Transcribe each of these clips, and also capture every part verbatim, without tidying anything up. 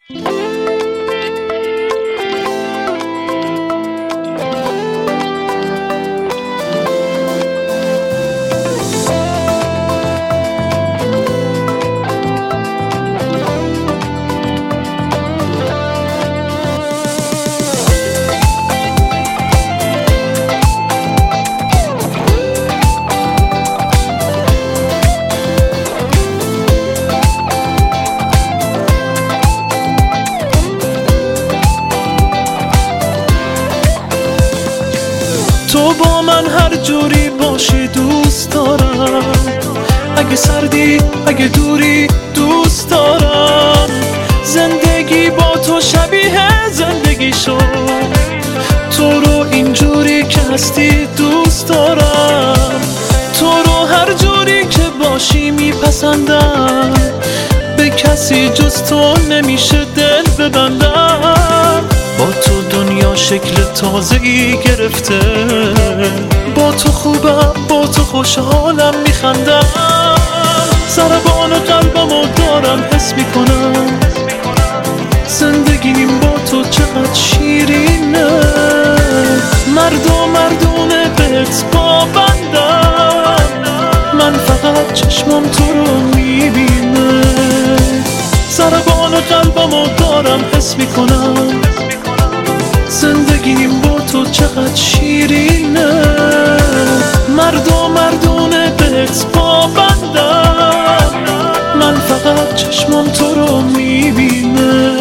تو با من هر جوری باشی دوست دارم، اگه سردی اگه دوری دوست دارم. زندگی با تو شبیه زندگی شد، تو رو اینجوری که هستی دوست دارم. تو رو هر جوری که باشی میپسندم، به کسی جز تو نمیشه دل ببندم. با تو دنیا شکل تازه‌ای گرفته، با تو خوبم با تو خوشحالم میخندم. ضربان قلبمو دارم حس میکنم، زندگیم با تو چقدر شیرینه. مرد و مردونه بهت پابندم، من فقط چشمم تو رو میبینه. ضربان قلبمو دارم حس میکنم، زندگیم با تو چقدر شیرینه. مرد و مردونه بهت پابندم، من فقط چشمم تو رو میبینه.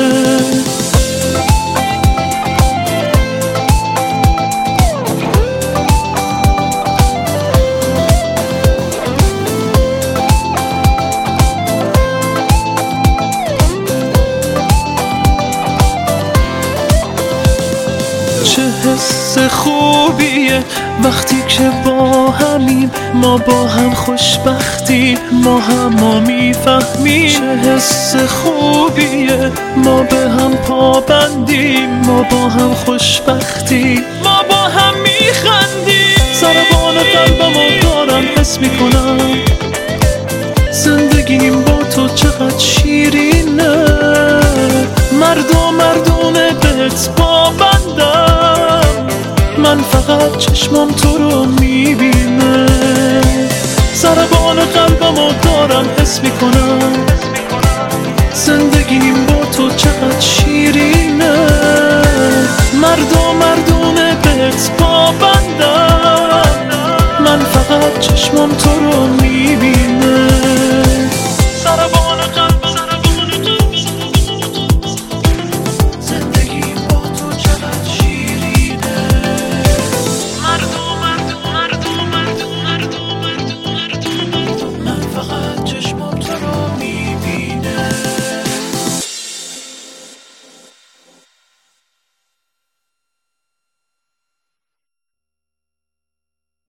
چه حس خوبیه وقتی که با همیم، ما با هم خوشبختیم، ما هم ما میفهمیم. چه حس خوبیه ما به هم پابندیم، ما با هم خوشبختیم، ما با هم میخندیم. ضربان قلبمو دارم حس میکنم، زندگیم با تو چقدر شیرینه. مرد و مردونه بهت پابندم، من فقط چشمم تو رو میبینه. ضربان قلبمو دارم حس میکنم، زندگیم با تو چقدر شیرینه. مرد و مردونه بهت پابندم، من فقط چشمم تو رو میبینه.